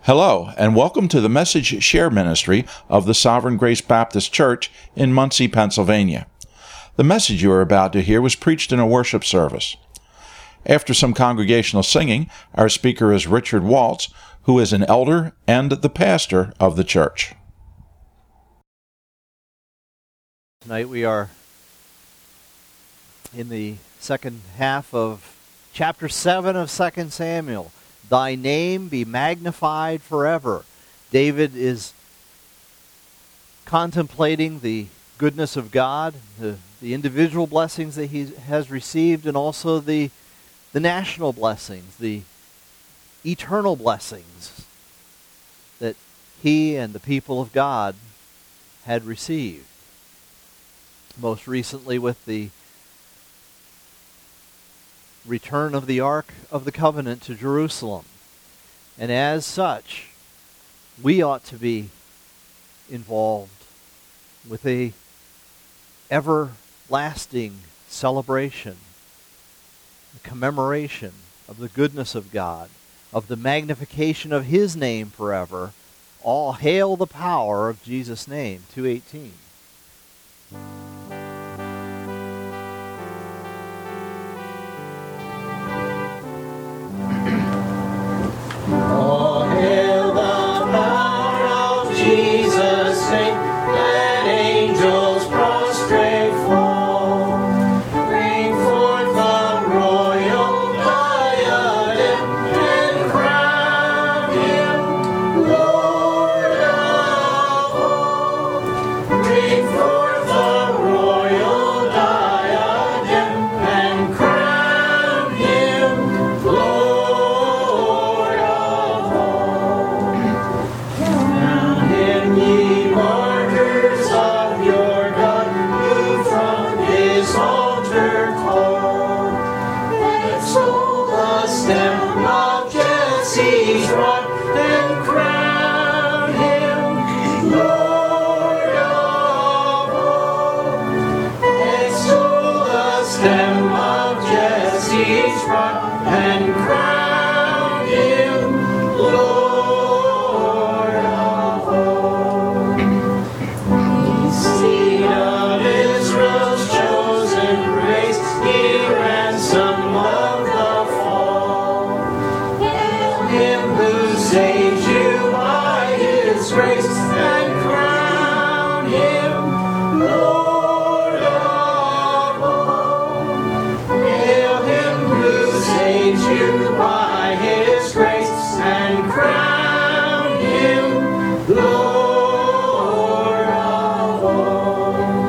Hello, and welcome to the Message Share Ministry of the Sovereign Grace Baptist Church in Muncie, Pennsylvania. The message you are about to hear was preached in a worship service. After some congregational singing, our speaker is Richard Waltz, who is an elder and the pastor of the church. Tonight we are in the second half of chapter 7 of 2 Samuel. Thy name be magnified forever. David is contemplating the goodness of God, the individual blessings that he has received, and also the national blessings, the eternal blessings that he and the people of God had received. Most recently with the return of the Ark of the Covenant to Jerusalem. And as such, we ought to be involved with a everlasting celebration, a commemoration of the goodness of God, of the magnification of His name forever. All hail the power of Jesus' name. 2:18. All hail the power of Jesus' name, let angels prostrate fall. Bring forth the royal diadem and crown Him Lord of all. Bring forth the royal diadem and crown Him Lord. And crown Him Lord of all. He's seed of Israel's chosen race, He ransom of the fall. Hail Him who saves you by His grace, and crown Him Lord of all. Hail Him who saves you by His grace, and crown Him Lord of all.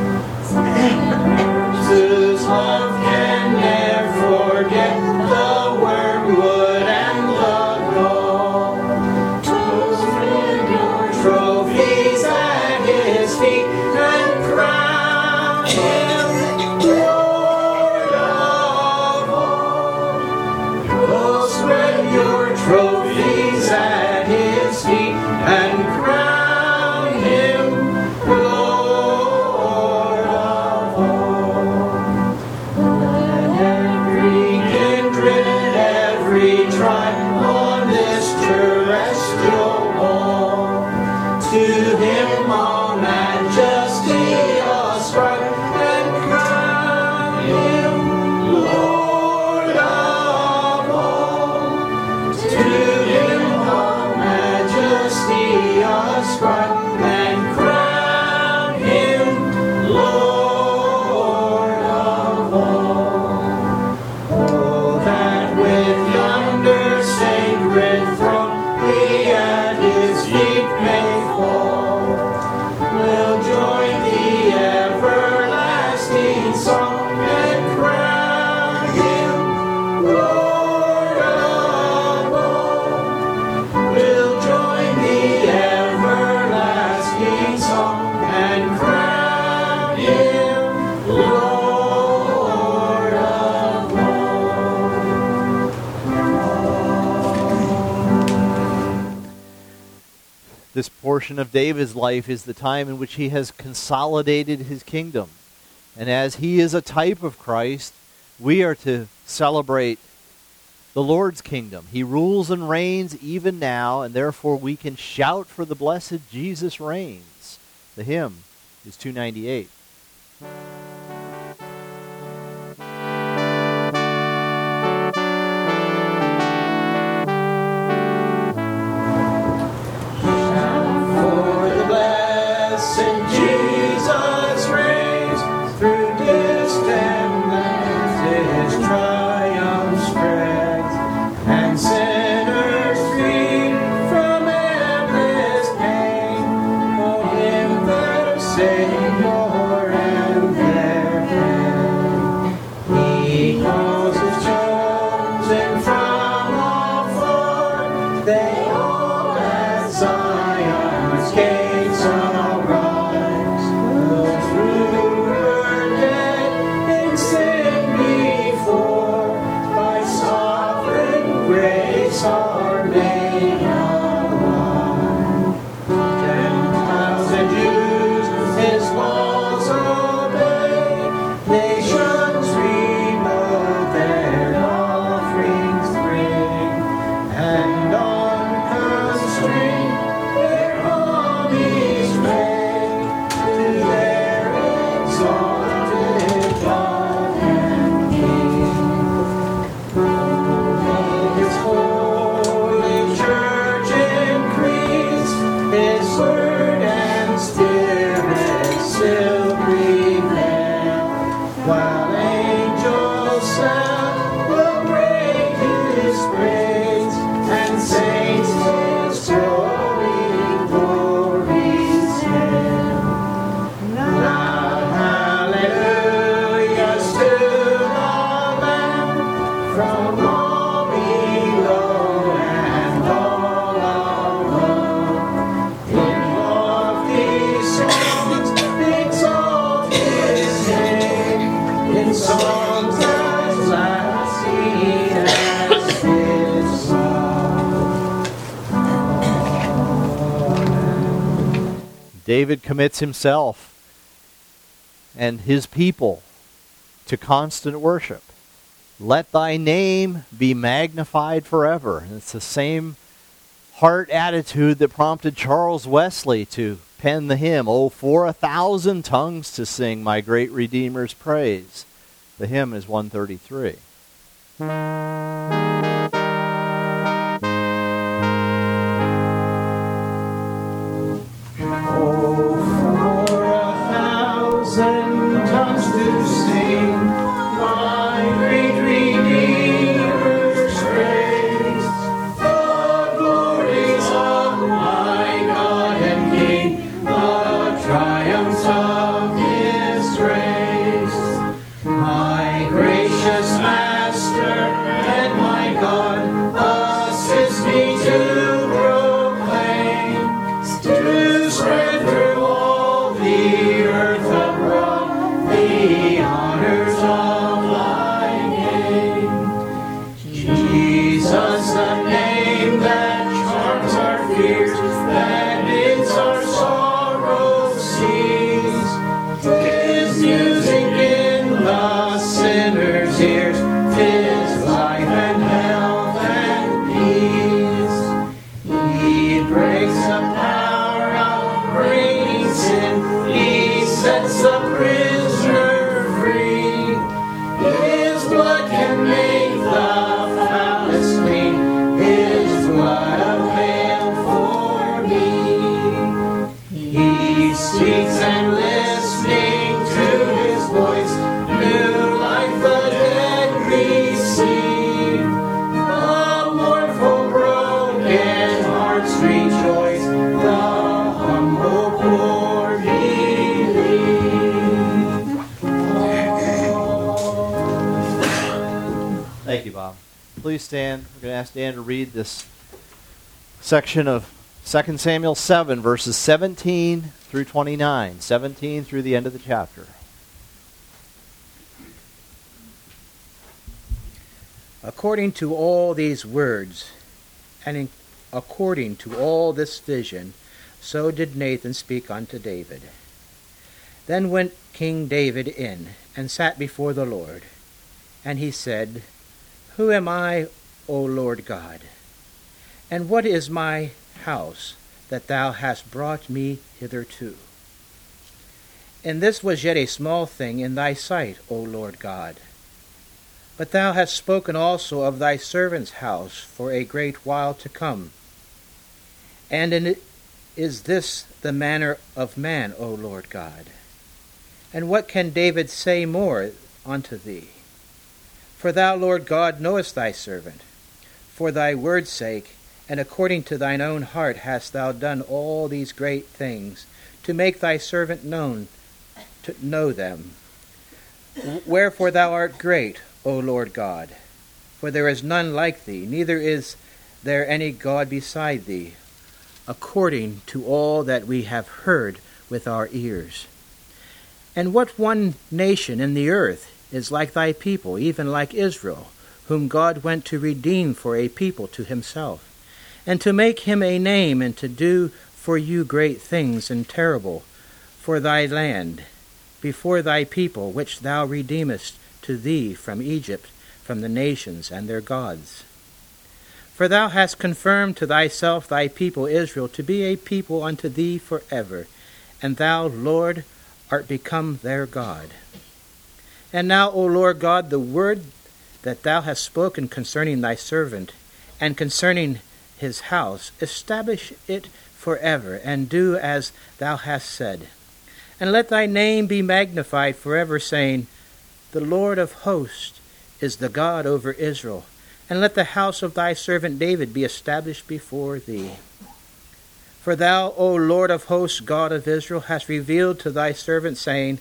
Whose love can never forget the wormwood and the gall. Toast your trophies at His feet, and crown Him Lord of all. Spread your trophies at His feet and crown Him Lord of all. Let every kindred, every tribe on this terrestrial wall, to Him all majesty ascribe, and crown Him Lord of all. To Him all majesty ascribe, and crown Him Lord of all. Oh, that with yonder sacred throne we at His feet may fall, will join the everlasting song, and crown Him Lord of all. We'll join the everlasting song, and crown Him Lord of all. This portion of David's life is the time in which he has consolidated his kingdom. And as he is a type of Christ, we are to celebrate the Lord's kingdom. He rules and reigns even now, and therefore we can shout for the blessed Jesus reigns. The hymn is 298. For the blessed Jesus reigns through distant lands, his triumph spreads, and sinners free from endless pain, for him their Savior and their King. He calls his chosen from afar, they all at Zion's gates arise. Those who were dead in sin before, by sovereign grace are made alive. Gentiles and Jews his laws obey, nations remote their offerings bring, and unconstrained their armies pray to their exalted God and King. His holy church increase, his word and spirit still prevail, while angels celebrate his praise, and saints his growing glories hail. Loud hallelujahs to the Lamb, from all below and all above. In lofty songs exalt his name, in songs as lasting as his song. David commits himself and his people to constant worship. Let thy name be magnified forever. And it's the same heart attitude that prompted Charles Wesley to pen the hymn, "Oh, for 1,000 tongues to sing my great Redeemer's praise." The hymn is 133. Oh, for 1,000 tongues to sing my great Redeemer's praise, the glories of my God and King, the triumphs of his grace. My gracious Master and my God, assist me to proclaim, to spread through all the earth abroad the honors of thy name. Jesus, the name that charms our fears, that bids our sorrows cease, is music in the sinner's ears, 'tis life and health and peace. He breaks the power of reigning sin, he sets the prisoner free. His blood can make the foulest clean, his blood avail for me. He speaks and listening to his voice, new life the dead receive. The mournful broken hearts rejoice, the humble poor believe. Thank you, Bob. Please stand. We're going to ask Dan to read this section of 2 Samuel 7, verses 17 through 29, 17 through the end of the chapter. According to all these words, and according to all this vision, so did Nathan speak unto David. Then went King David in, and sat before the Lord. And he said, Who am I, O Lord God? And what is my house that thou hast brought me hitherto? And this was yet a small thing in thy sight, O Lord God. But thou hast spoken also of thy servant's house for a great while to come. And is this the manner of man, O Lord God? And what can David say more unto thee? For thou, Lord God, knowest thy servant. For thy word's sake, and according to thine own heart hast thou done all these great things, to make thy servant to know them. Wherefore thou art great, O Lord God, for there is none like thee, neither is there any God beside thee, according to all that we have heard with our ears. And what one nation in the earth is like thy people, even like Israel, whom God went to redeem for a people to himself, and to make him a name, and to do for you great things and terrible for thy land, before thy people, which thou redeemest to thee from Egypt, from the nations and their gods. For thou hast confirmed to thyself thy people Israel to be a people unto thee forever, and thou, Lord, art become their God. And now, O Lord God, the word that thou hast spoken concerning thy servant, and concerning his house, establish it forever, and do as thou hast said. And let thy name be magnified forever, saying, The Lord of hosts is the God over Israel, and let the house of thy servant David be established before thee. For thou, O Lord of hosts, God of Israel, hast revealed to thy servant, saying,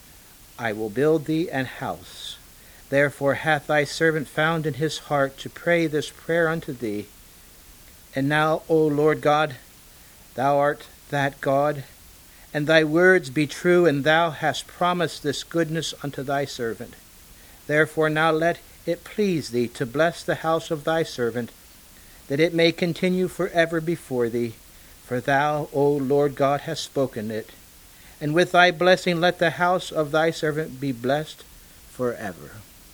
I will build thee an house. Therefore hath thy servant found in his heart to pray this prayer unto thee. And now, O Lord God, thou art that God, and thy words be true, and thou hast promised this goodness unto thy servant. Therefore now let it please thee to bless the house of thy servant, that it may continue forever before thee. For thou, O Lord God, hast spoken it. And with thy blessing let the house of thy servant be blessed forever.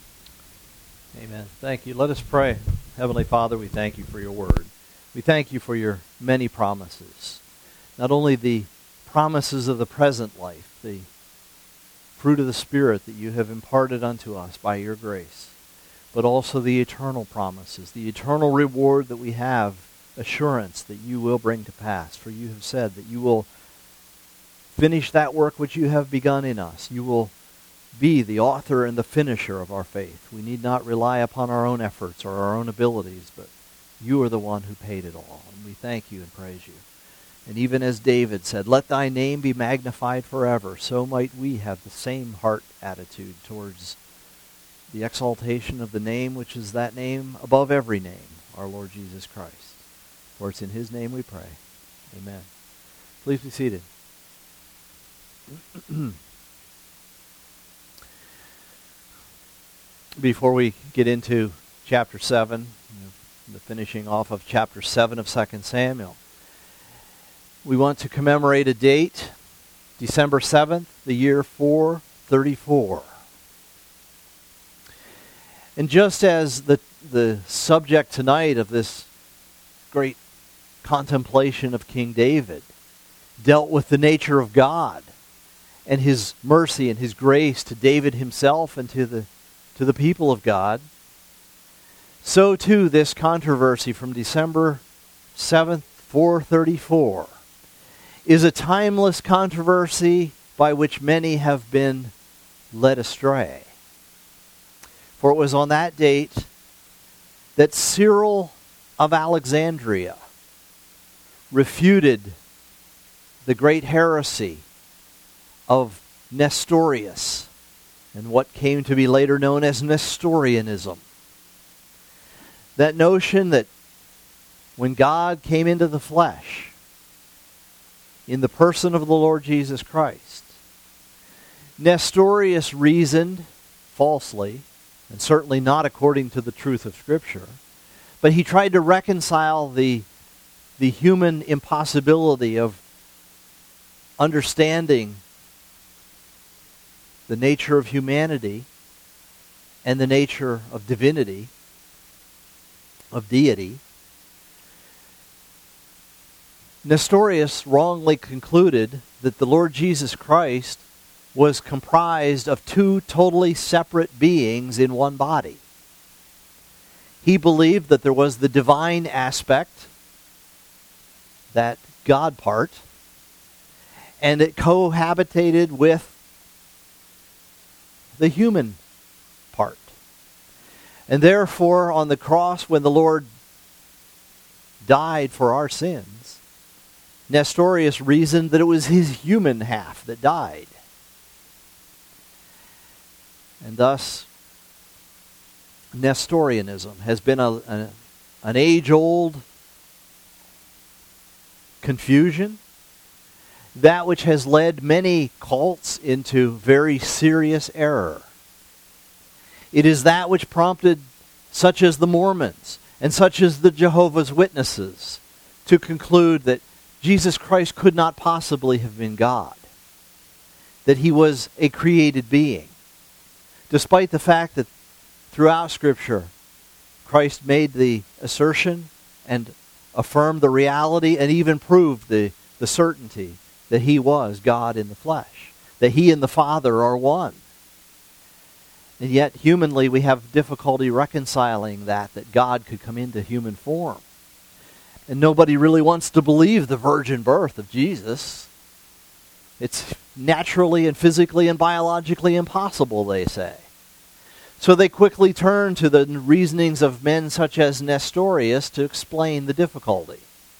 Amen. Thank you. Let us pray. Heavenly Father, we thank you for your word. We thank you for your many promises. Not only the promises of the present life, the fruit of the Spirit that you have imparted unto us by your grace, but also the eternal promises, the eternal reward that we have, assurance that you will bring to pass. For you have said that you will finish that work which you have begun in us. You will be the author and the finisher of our faith. We need not rely upon our own efforts or our own abilities, but you are the one who paid it all. And we thank you and praise you. And even as David said, let thy name be magnified forever, so might we have the same heart attitude towards the exaltation of the name which is that name above every name, our Lord Jesus Christ. For it's in his name we pray. Amen. Please be seated. Before we get into chapter 7, the finishing off of chapter 7 of 2 Samuel, we want to commemorate a date, December 7th, the year 434. And just as the subject tonight of this great contemplation of King David dealt with the nature of God and his mercy and his grace to David himself and to the people of God, so too this controversy from December 7th, 434, is a timeless controversy by which many have been led astray. For it was on that date that Cyril of Alexandria refuted the great heresy of Nestorius and what came to be later known as Nestorianism. That notion that when God came into the flesh, in the person of the Lord Jesus Christ, Nestorius reasoned falsely, and certainly not according to the truth of Scripture, but he tried to reconcile the human impossibility of understanding the nature of humanity and the nature of divinity of deity, Nestorius wrongly concluded that the Lord Jesus Christ was comprised of two totally separate beings in one body. He believed that there was the divine aspect, that God part, and it cohabitated with the human part. And therefore, on the cross, when the Lord died for our sins, Nestorius reasoned that it was his human half that died. And thus, Nestorianism has been an age-old confusion, that which has led many cults into very serious error. It is that which prompted such as the Mormons and such as the Jehovah's Witnesses to conclude that Jesus Christ could not possibly have been God, that he was a created being, despite the fact that throughout Scripture, Christ made the assertion and affirmed the reality and even proved the certainty that he was God in the flesh, that he and the Father are one. And yet, humanly, we have difficulty reconciling that God could come into human form. And nobody really wants to believe the virgin birth of Jesus. It's naturally and physically and biologically impossible, they say. So they quickly turn to the reasonings of men such as Nestorius to explain the difficulty.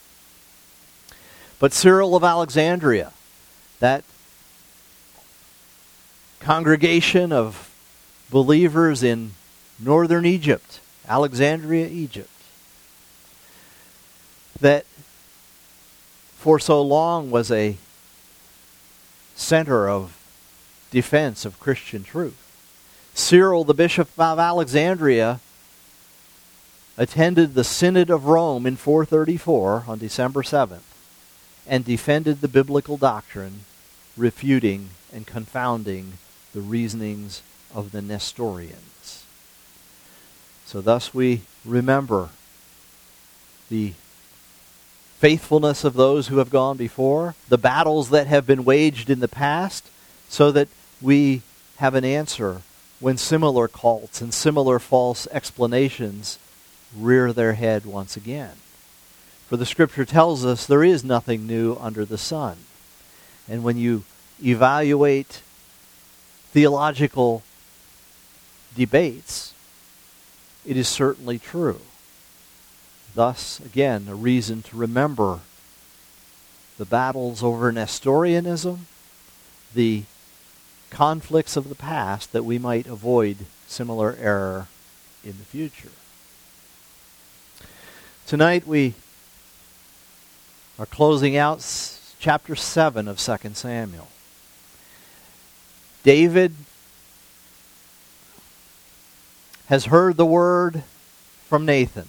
But Cyril of Alexandria, that congregation of believers in northern Egypt, Alexandria, Egypt, that for so long was a center of defense of Christian truth. Cyril, the Bishop of Alexandria, attended the Synod of Rome in 434 on December 7th and defended the biblical doctrine, refuting and confounding the reasonings of the Nestorians. So thus we remember the faithfulness of those who have gone before, the battles that have been waged in the past, so that we have an answer when similar cults and similar false explanations rear their head once again. For the Scripture tells us there is nothing new under the sun. And when you evaluate theological debates, it is certainly true. Thus, again, a reason to remember the battles over Nestorianism, the conflicts of the past, that we might avoid similar error in the future. Tonight we are closing out chapter 7 of 2 Samuel. David has heard the word from Nathan.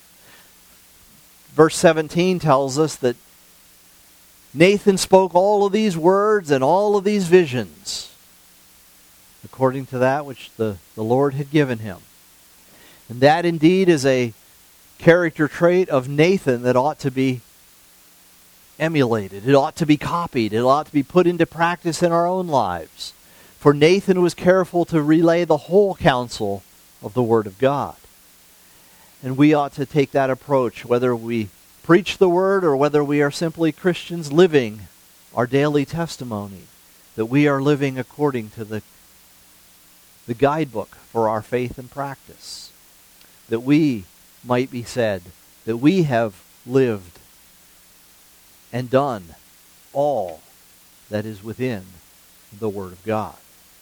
Verse 17 tells us that Nathan spoke all of these words and all of these visions according to that which the Lord had given him. And that indeed is a character trait of Nathan that ought to be emulated. It ought to be copied. It ought to be put into practice in our own lives. For Nathan was careful to relay the whole counsel of the Word of God. And we ought to take that approach, whether we preach the Word or whether we are simply Christians living our daily testimony, that we are living according to the guidebook for our faith and practice, that we might be said that we have lived and done all that is within the Word of God.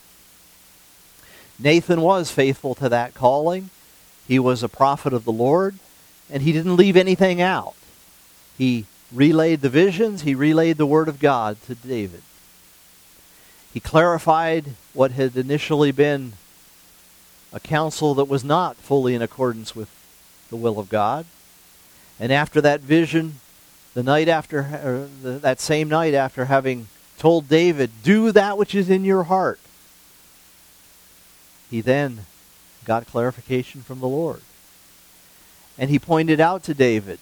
Nathan was faithful to that calling. He was a prophet of the Lord, and he didn't leave anything out. He relayed the visions, he relayed the Word of God to David. He clarified what had initially been a counsel that was not fully in accordance with the will of God. And after that vision, that same night after having told David, "Do that which is in your heart," he then got clarification from the Lord. And he pointed out to David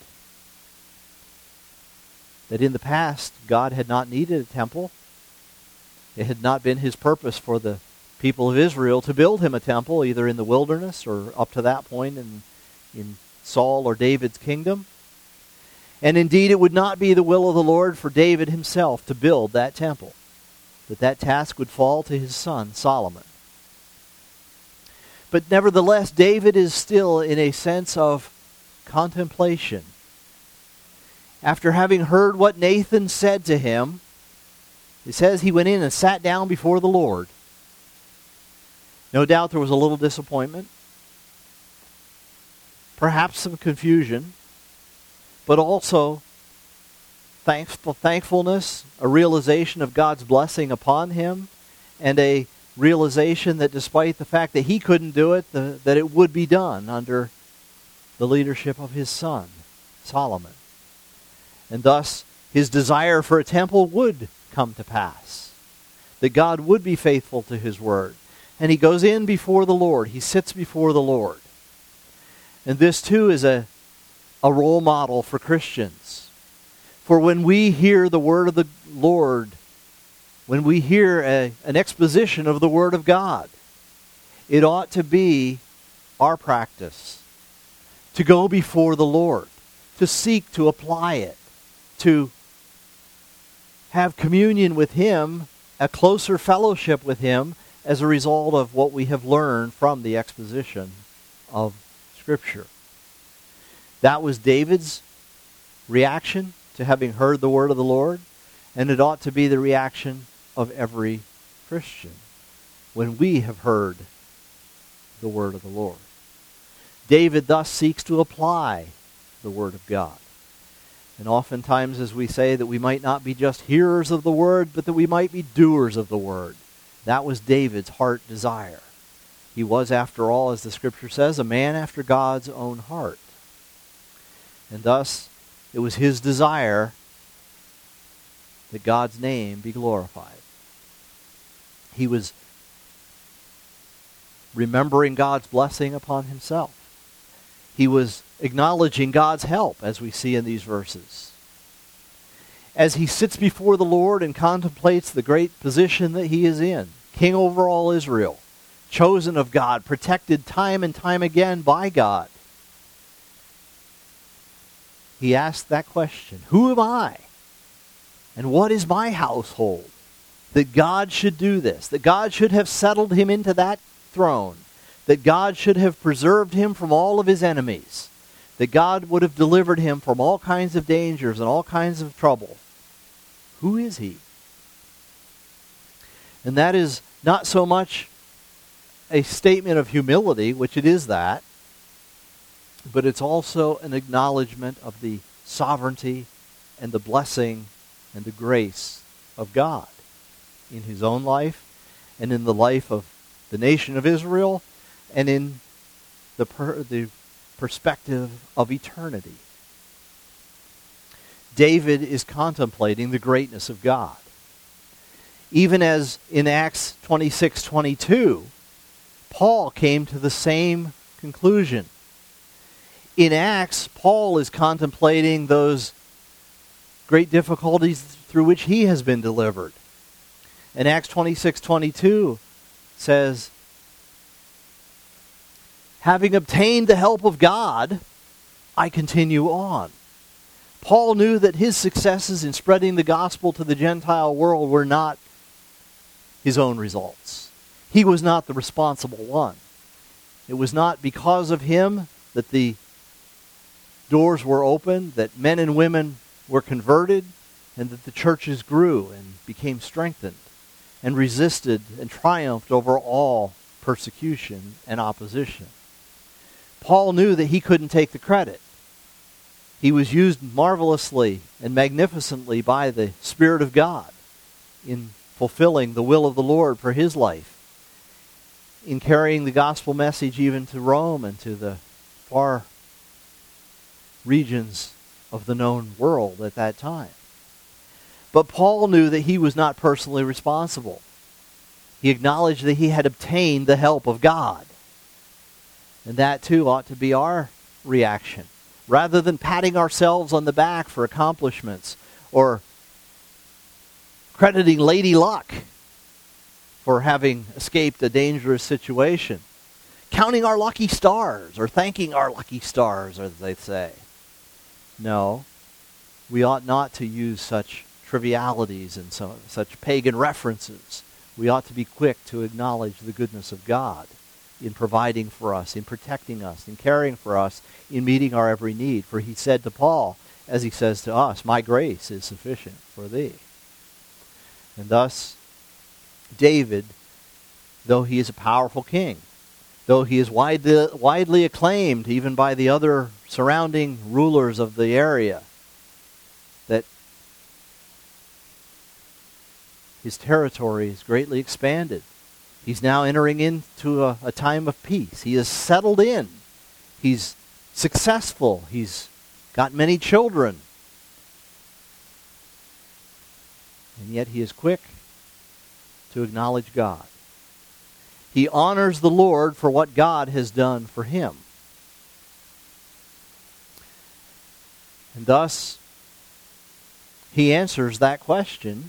that in the past, God had not needed a temple. It had not been his purpose for the people of Israel to build him a temple, either in the wilderness or up to that point in Saul or David's kingdom. And indeed, it would not be the will of the Lord for David himself to build that temple, that task would fall to his son, Solomon. But nevertheless, David is still in a sense of contemplation. After having heard what Nathan said to him, it says he went in and sat down before the Lord. No doubt there was a little disappointment, perhaps some confusion, but also thankfulness, a realization of God's blessing upon him, and a realization that despite the fact that he couldn't do it, that it would be done under the leadership of his son, Solomon. And thus, his desire for a temple would come to pass, that God would be faithful to his word. And he goes in before the Lord. He sits before the Lord. And this too is a role model for Christians. For when we hear the word of the Lord, when we hear an exposition of the word of God, it ought to be our practice to go before the Lord, to seek to apply it, to have communion with him, a closer fellowship with him as a result of what we have learned from the exposition of Scripture. That was David's reaction to having heard the word of the Lord, and it ought to be the reaction of every Christian when we have heard the word of the Lord. David thus seeks to apply the word of God. And oftentimes, as we say, that we might not be just hearers of the word, but that we might be doers of the word. That was David's heart desire. He was, after all, as the Scripture says, a man after God's own heart. And thus, it was his desire that God's name be glorified. He was remembering God's blessing upon himself. He was acknowledging God's help, as we see in these verses. As he sits before the Lord and contemplates the great position that he is in, king over all Israel, chosen of God, protected time and time again by God, he asked that question, who am I? And what is my household? That God should do this, that God should have settled him into that throne, that God should have preserved him from all of his enemies, that God would have delivered him from all kinds of dangers and all kinds of trouble. Who is he? And that is not so much a statement of humility, which it is that, but it's also an acknowledgement of the sovereignty and the blessing and the grace of God in his own life and in the life of the nation of Israel and in the perspective of eternity. David is contemplating the greatness of God. Even as in Acts 26:22, Paul came to the same conclusion. In Acts, Paul is contemplating those great difficulties through which he has been delivered. And Acts 26:22 says, having obtained the help of God, I continue on. Paul knew that his successes in spreading the gospel to the Gentile world were not his own results. He was not the responsible one. It was not because of him that the doors were opened, that men and women were converted, and that the churches grew and became strengthened and resisted and triumphed over all persecution and opposition. Paul knew that he couldn't take the credit. He was used marvelously and magnificently by the Spirit of God in fulfilling the will of the Lord for his life, in carrying the gospel message even to Rome and to the far regions of the known world at that time. But Paul knew that he was not personally responsible. He acknowledged that he had obtained the help of God. And that too ought to be our reaction. Rather than patting ourselves on the back for accomplishments or crediting Lady Luck for having escaped a dangerous situation, counting our lucky stars or thanking our lucky stars, as they say. No, we ought not to use such trivialities and such pagan references. We ought to be quick to acknowledge the goodness of God in providing for us, in protecting us, in caring for us, in meeting our every need. For he said to Paul, as he says to us, "My grace is sufficient for thee." And thus, David, though he is a powerful king, though he is widely acclaimed even by the other surrounding rulers of the area, that his territory is greatly expanded. He's now entering into a time of peace. He is settled in. He's successful. He's got many children. And yet he is quick to acknowledge God. He honors the Lord for what God has done for him. And thus, he answers that question,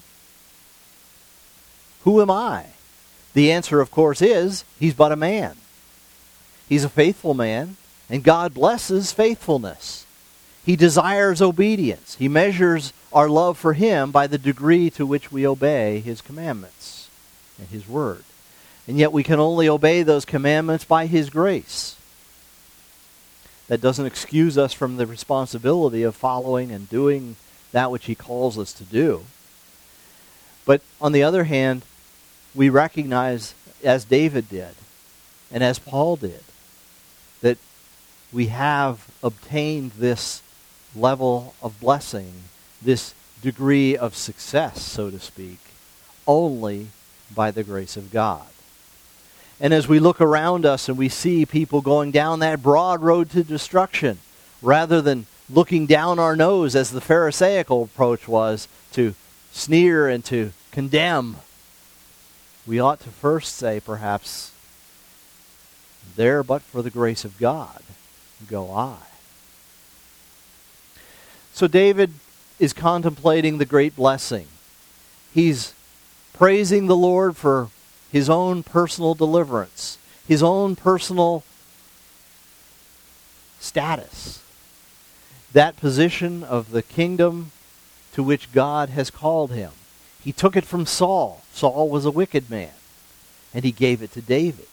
who am I? The answer, of course, is he's but a man. He's a faithful man, and God blesses faithfulness. He desires obedience. He measures our love for him by the degree to which we obey his commandments and his word. And yet we can only obey those commandments by his grace. That doesn't excuse us from the responsibility of following and doing that which he calls us to do. But on the other hand, we recognize, as David did, and as Paul did, that we have obtained this level of blessing, this degree of success, so to speak, only by the grace of God. And as we look around us and we see people going down that broad road to destruction, rather than looking down our nose as the Pharisaical approach was to sneer and to condemn, we ought to first say, perhaps, there but for the grace of God go I. So David is contemplating the great blessing. He's praising the Lord for his own personal deliverance, his own personal status, that position of the kingdom to which God has called him. He took it from Saul. Saul was a wicked man, and he gave it to David.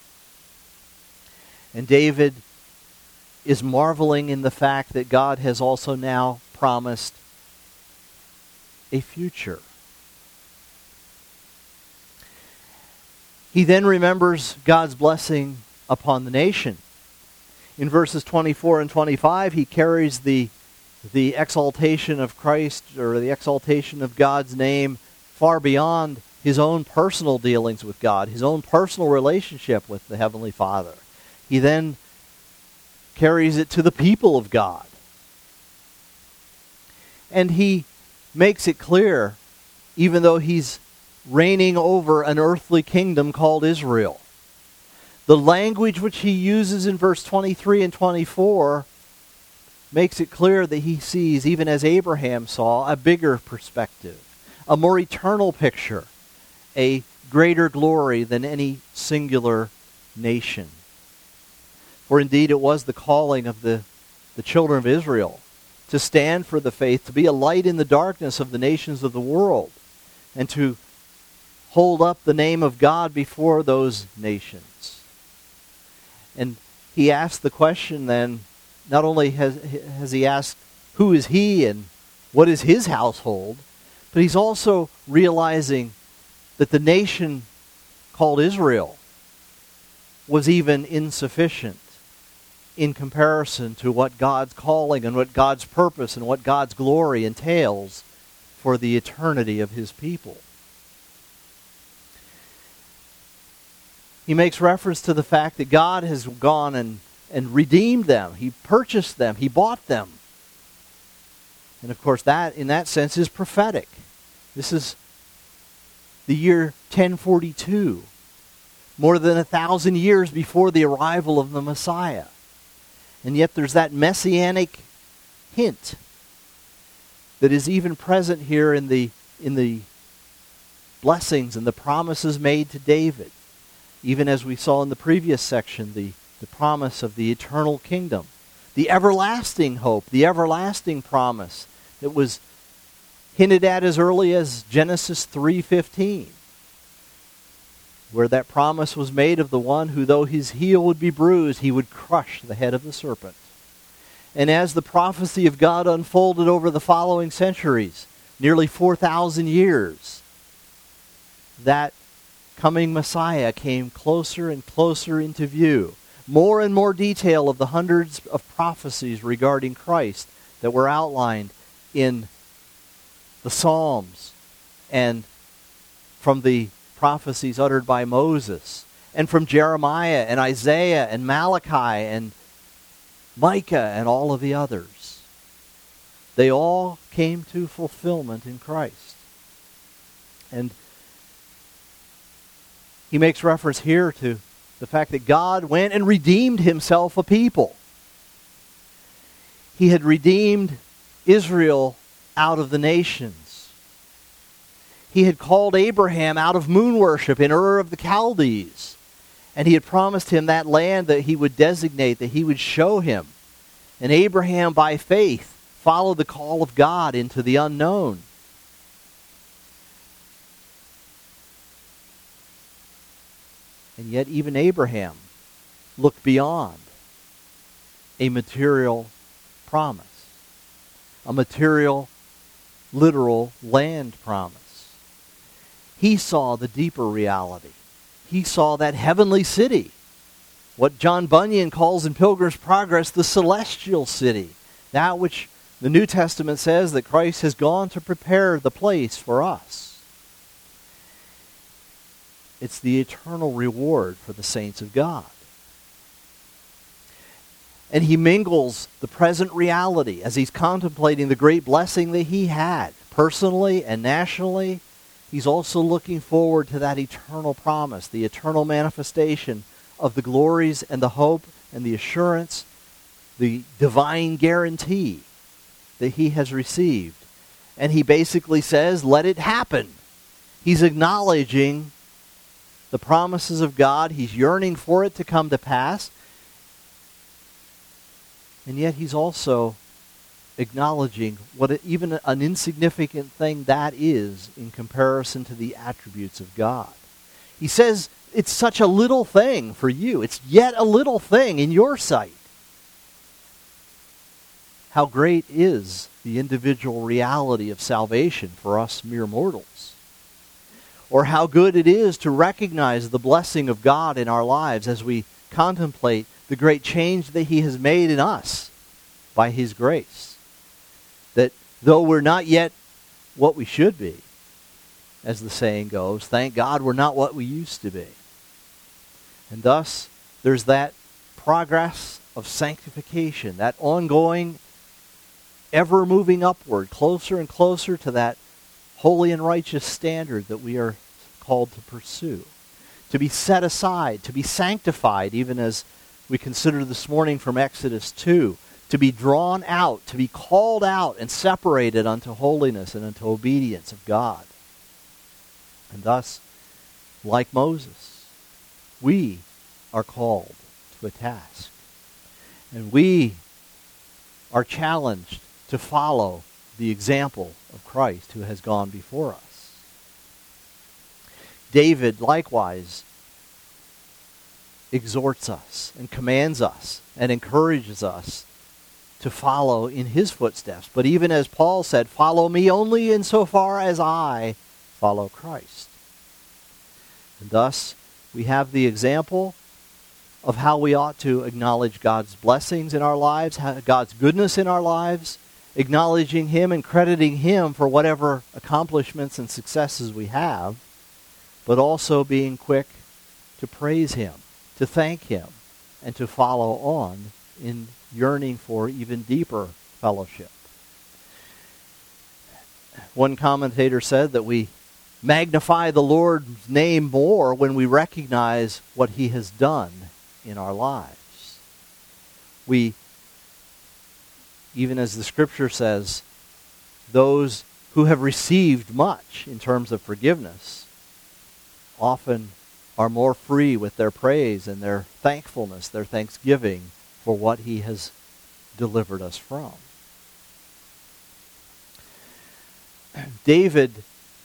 And David is marveling in the fact that God has also now promised a future. He then remembers God's blessing upon the nation. In verses 24 and 25, he carries the exaltation of Christ, or the exaltation of God's name, far beyond his own personal dealings with God, his own personal relationship with the Heavenly Father. He then carries it to the people of God. And he makes it clear, even though he's reigning over an earthly kingdom called Israel, the language which he uses in verse 23 and 24 makes it clear that he sees, even as Abraham saw, a bigger perspective, a more eternal picture, a greater glory than any singular nation. For indeed it was the calling of the children of Israel to stand for the faith, to be a light in the darkness of the nations of the world, and to hold up the name of God before those nations. And he asked the question then, not only has he asked, who is he and what is his household, but he's also realizing that the nation called Israel was even insufficient in comparison to what God's calling and what God's purpose and what God's glory entails for the eternity of his people. He makes reference to the fact that God has gone and redeemed them. He purchased them. He bought them. And of course that, in that sense, is prophetic. This is the year 1042, more than 1,000 years before the arrival of the Messiah. And yet there's that messianic hint that is even present here in the blessings and the promises made to David. Even as we saw in the previous section, the promise of the eternal kingdom, the everlasting hope, the everlasting promise that was hinted at as early as Genesis 3:15, where that promise was made of the one who, though his heel would be bruised, he would crush the head of the serpent. And as the prophecy of God unfolded over the following centuries, nearly 4,000 years, that coming Messiah came closer and closer into view. More and more detail of the hundreds of prophecies regarding Christ that were outlined in the Psalms and from the prophecies uttered by Moses and from Jeremiah and Isaiah and Malachi and Micah and all of the others. They all came to fulfillment in Christ. And he makes reference here to the fact that God went and redeemed himself a people. He had redeemed Israel out of the nations. He had called Abraham out of moon worship in Ur of the Chaldees. And he had promised him that land that he would designate, that he would show him. And Abraham, by faith, followed the call of God into the unknown. And yet even Abraham looked beyond a material promise, a material, literal land promise. He saw the deeper reality. He saw that heavenly city, what John Bunyan calls in Pilgrim's Progress the celestial city, that which the New Testament says that Christ has gone to prepare the place for us. It's the eternal reward for the saints of God. And he mingles the present reality as he's contemplating the great blessing that he had, personally and nationally. He's also looking forward to that eternal promise, the eternal manifestation of the glories and the hope and the assurance, the divine guarantee that he has received. And he basically says, let it happen. He's acknowledging the promises of God. He's yearning for it to come to pass. And yet he's also acknowledging what even an insignificant thing that is in comparison to the attributes of God. He says, it's such a little thing for you. It's yet a little thing in your sight. How great is the individual reality of salvation for us mere mortals? Or how good it is to recognize the blessing of God in our lives as we contemplate the great change that he has made in us by his grace. That though we're not yet what we should be, as the saying goes, thank God we're not what we used to be. And thus, there's that progress of sanctification, that ongoing, ever moving upward, closer and closer to that holy and righteous standard that we are called to pursue, to be set aside, to be sanctified, even as we consider this morning from Exodus 2, to be drawn out, to be called out and separated unto holiness and unto obedience of God. And thus, like Moses, we are called to a task. And we are challenged to follow the example of Christ who has gone before us. David likewise exhorts us and commands us and encourages us to follow in his footsteps. But even as Paul said, follow me only insofar as I follow Christ. And thus, we have the example of how we ought to acknowledge God's blessings in our lives, God's goodness in our lives, acknowledging him and crediting him for whatever accomplishments and successes we have, but also being quick to praise him, to thank him, and to follow on in yearning for even deeper fellowship. One commentator said that we magnify the Lord's name more when we recognize what he has done in our lives. We even as the Scripture says, those who have received much in terms of forgiveness often are more free with their praise and their thankfulness, their thanksgiving for what he has delivered us from. David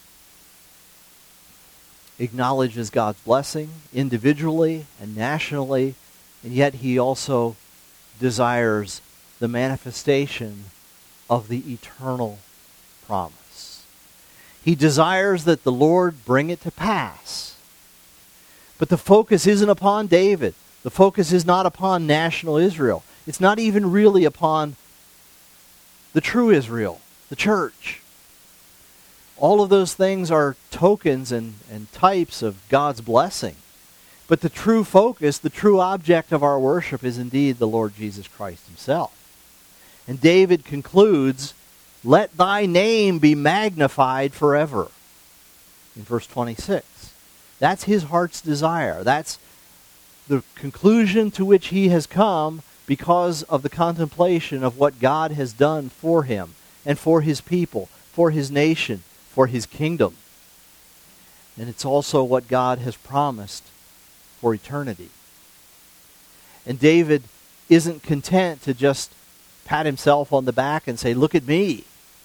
acknowledges God's blessing individually and nationally, and yet he also desires the manifestation of the eternal promise. He desires that the Lord bring it to pass. But the focus isn't upon David. The focus is not upon national Israel. It's not even really upon the true Israel, the church. All of those things are tokens and types of God's blessing. But the true focus, the true object of our worship is indeed the Lord Jesus Christ himself. And David concludes, "Let thy name be magnified forever," in verse 26. That's his heart's desire. That's the conclusion to which he has come because of the contemplation of what God has done for him and for his people, for his nation, for his kingdom. And it's also what God has promised for eternity. And David isn't content to just pat himself on the back and say, "Look at me."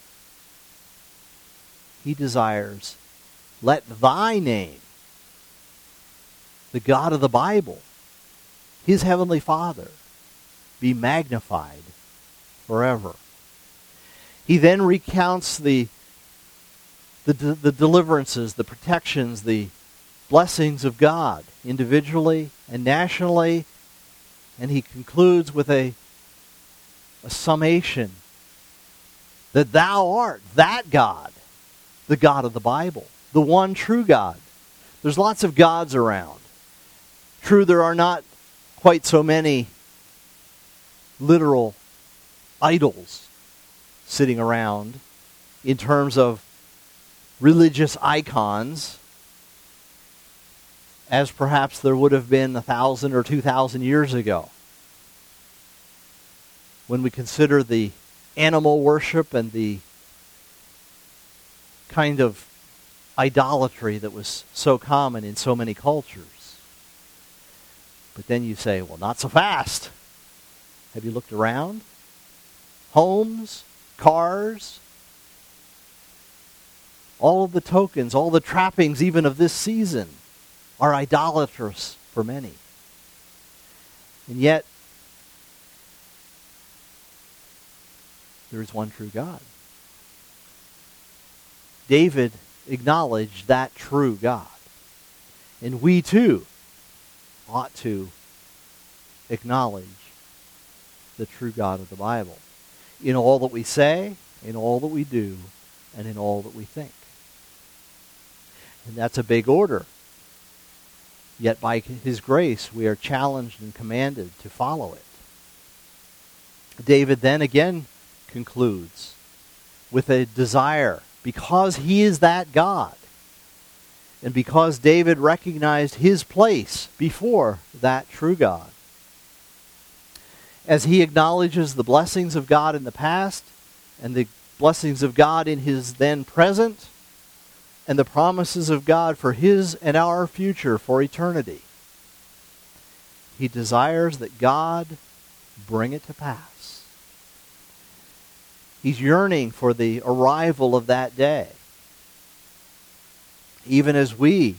He desires, "Let thy name," the God of the Bible, his heavenly Father, be magnified forever. He then recounts the deliverances, the protections, the blessings of God, individually and nationally, and he concludes with a summation that thou art that God, the God of the Bible, the one true God. There's lots of gods around. True, there are not quite so many literal idols sitting around in terms of religious icons as perhaps there would have been 1,000 or 2,000 years ago. When we consider the animal worship and the kind of idolatry that was so common in so many cultures. But then you say, well, not so fast. Have you looked around? Homes, cars, all of the tokens, all the trappings even of this season are idolatrous for many. And yet, there is one true God. David acknowledged that true God. And we too ought to acknowledge the true God of the Bible in all that we say, in all that we do, and in all that we think. And that's a big order. Yet by his grace, we are challenged and commanded to follow it. David then again concludes with a desire, because he is that God, and because David recognized his place before that true God. As he acknowledges the blessings of God in the past, and the blessings of God in his then present, and the promises of God for his and our future for eternity, he desires that God bring it to pass. He's yearning for the arrival of that day. Even as we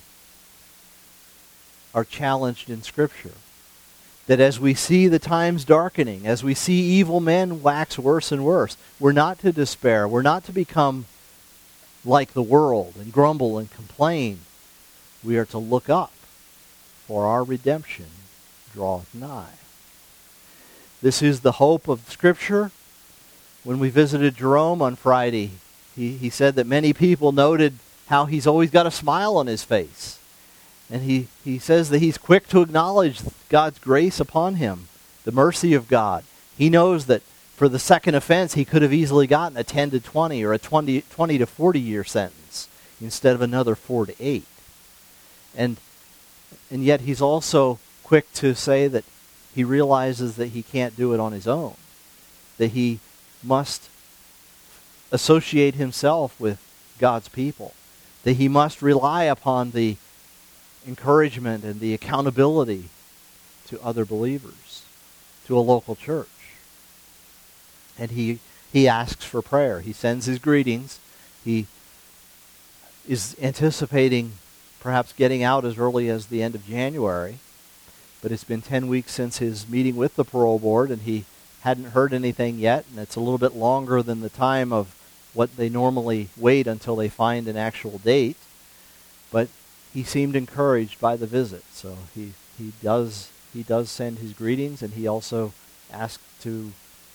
are challenged in Scripture, that as we see the times darkening, as we see evil men wax worse and worse, we're not to despair. We're not to become like the world and grumble and complain. We are to look up, for our redemption draweth nigh. This is the hope of Scripture. When we visited Jerome on Friday, he said that many people noted how he's always got a smile on his face. And he says that he's quick to acknowledge God's grace upon him, the mercy of God. He knows that for the second offense, he could have easily gotten a 10 to 20 or a 20 to 40 year sentence instead of another 4 to 8. And yet he's also quick to say that he realizes that he can't do it on his own, that he must associate himself with God's people, that he must rely upon the encouragement and the accountability to other believers, to a local church. And he asks for prayer. He sends his greetings. He is anticipating perhaps getting out as early as the end of January, but it's been 10 weeks since his meeting with the parole board, and he hadn't heard anything yet, and it's a little bit longer than the time of what they normally wait until they find an actual date. But he seemed encouraged by the visit, so he does send his greetings, and he also asked to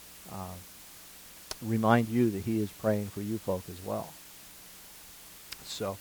remind you that he is praying for you folk as well. So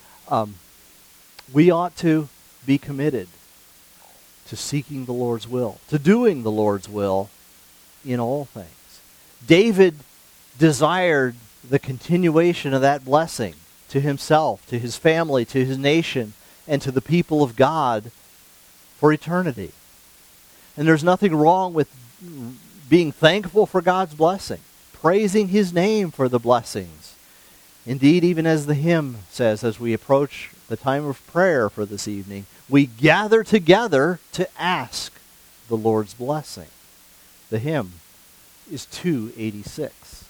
we ought to be committed to seeking the Lord's will, to doing the Lord's will in all things. David desired the continuation of that blessing to himself, to his family, to his nation, and to the people of God for eternity. And there's nothing wrong with being thankful for God's blessing, praising his name for the blessings. Indeed, even as the hymn says, as we approach the time of prayer for this evening, we gather together to ask the Lord's blessing. The hymn is 286.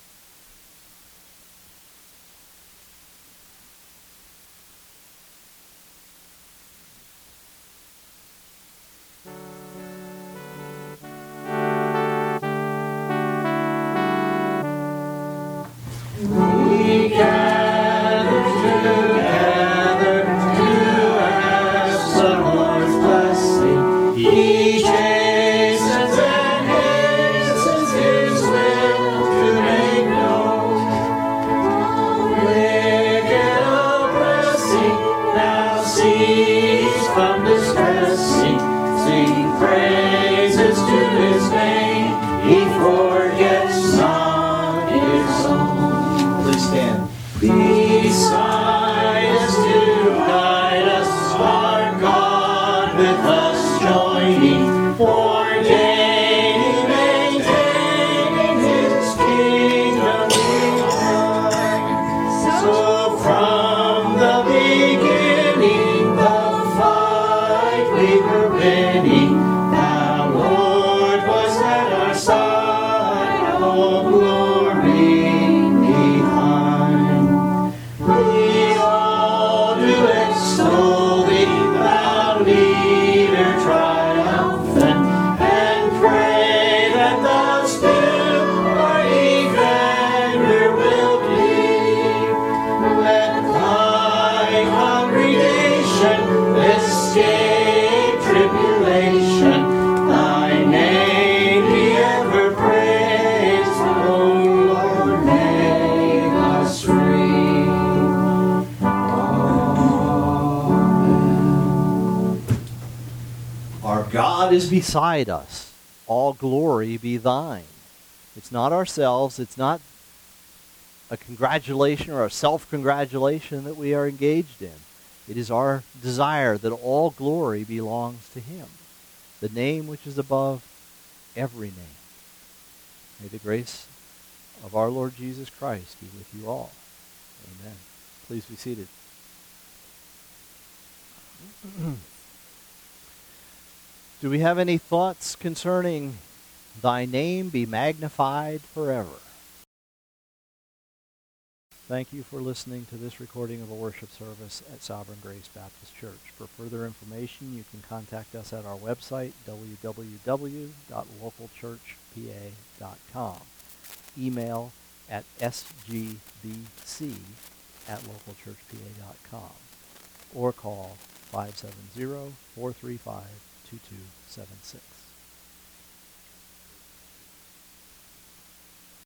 We gather together to ask the Lord's blessing. He chastens and hastens his will to make known. Wicked oppressing now cease from distressing. Sing praises to his name. He forgets not his own. Stand. Beside us to guide us, our God with us joining, for gaining, maintaining his kingdom behind. So from the beginning, the fight we were winning, our Lord was at our side, all glory. We all do extol thee, thou leader triumphant, and pray that thou still our defender wilt be. Let thy congregation escape tribulation, thy name be ever praised, O Lord, make us free. Our God is beside us. All glory be thine. It's not ourselves. It's not a congratulation or a self-congratulation that we are engaged in. It is our desire that all glory belongs to him, the name which is above every name. May the grace of our Lord Jesus Christ be with you all. Amen. Please be seated. Do we have any thoughts concerning thy name be magnified forever? Thank you for listening to this recording of a worship service at Sovereign Grace Baptist Church. For further information, you can contact us at our website, www.localchurchpa.com. Email at sgbc@localchurchpa.com. Or call 570-435-2276.